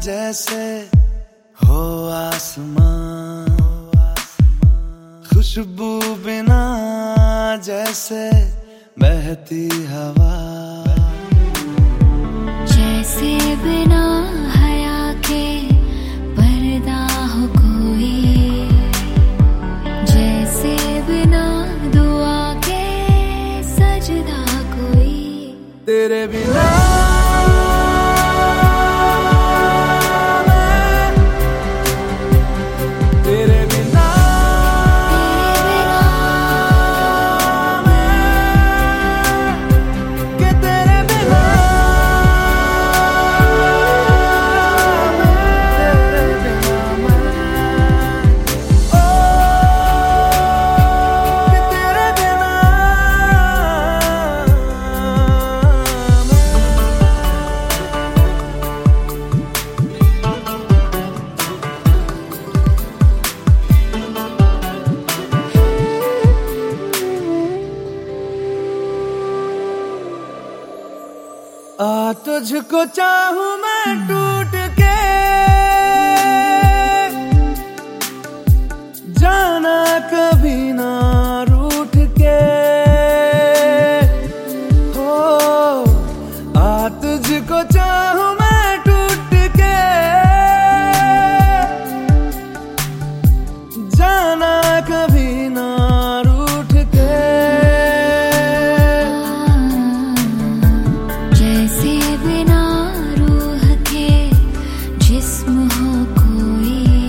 जैसे हो आसमां, खुशबू बिना जैसे बहती हवा, जैसे बिना हया के पर्दा हो कोई, जैसे बिना दुआ के सजदा कोई। तेरे बिना तुझको चाहूं मैं टूट के, जाना कभी ना रूठ के, हो तुझको चाहूं मैं टूट के, जाना कभी ना रूठ के। जैसे बिना रूह के जिस्म हो कोई,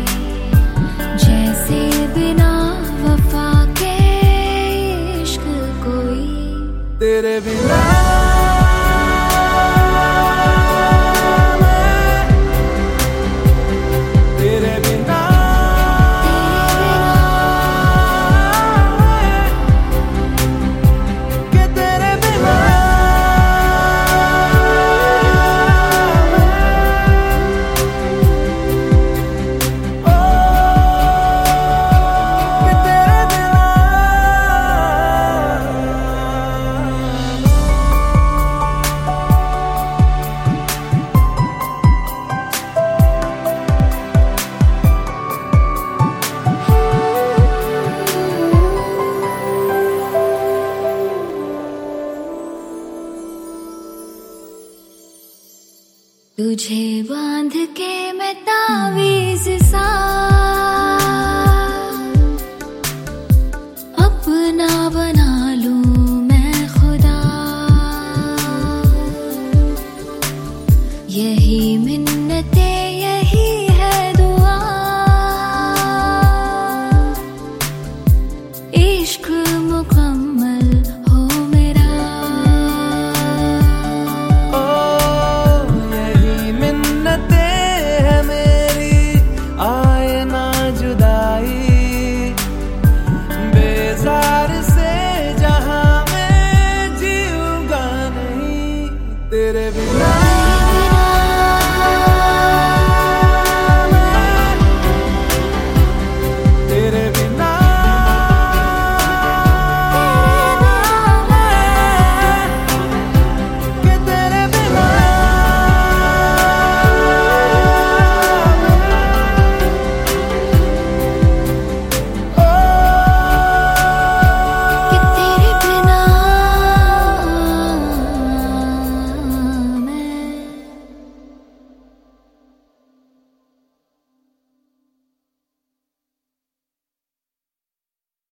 जैसे बिना वफा के इश्क कोई। तेरे बिना तुझे बांध के मैं तावीज़ सा